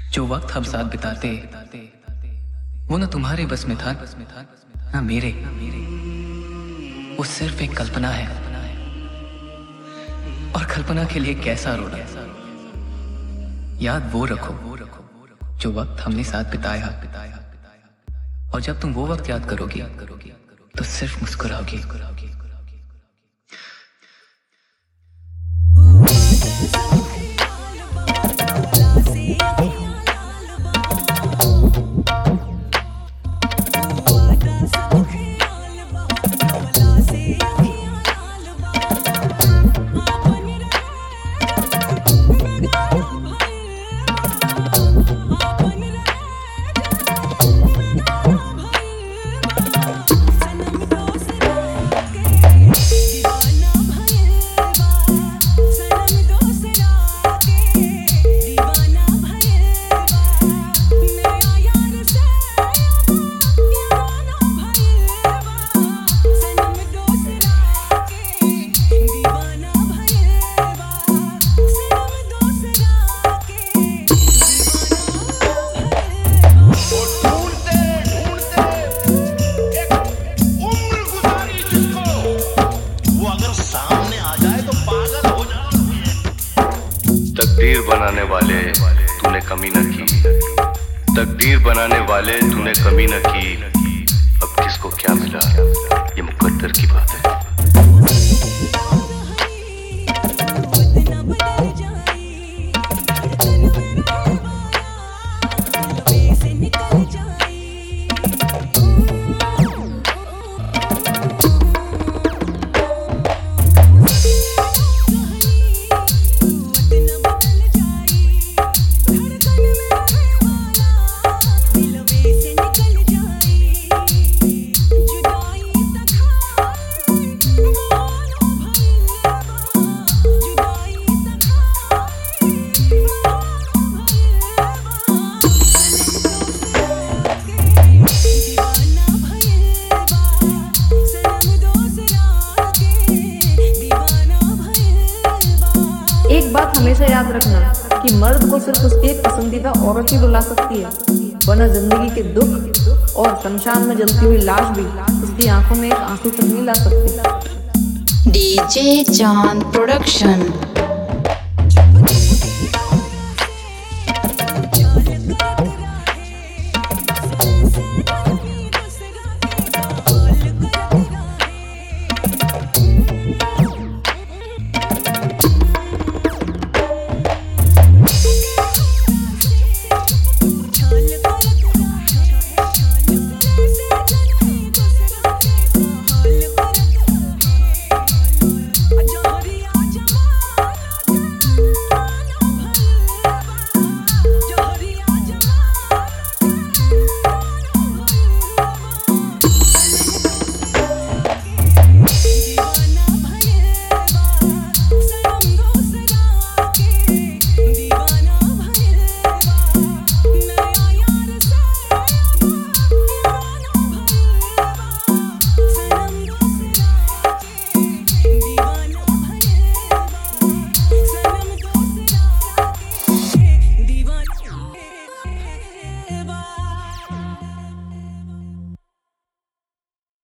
जो वक्त हम साथ बिताते वो न तुम्हारे बस में था ना मेरे। वो सिर्फ एक कल्पना है, और कल्पना के लिए कैसा रोना। याद वो रखो जो वक्त हमने साथ बिताया, और जब तुम वो वक्त याद करोगी तो सिर्फ मुस्कुराओगी। तकदीर बनाने वाले तूने कमी न की, तकदीर बनाने वाले तूने कमी न की। अब किसको क्या मिला ये मुकद्दर की बात है। एक बात हमेशा याद रखना कि मर्द को सिर्फ उसकी एक पसंदीदा औरत ही रुला सकती है, वरना जिंदगी के दुख और शमशान में जलती हुई लाश भी उसकी आंखों में एक आंसू तक नहीं ला सकती। DJ John Production।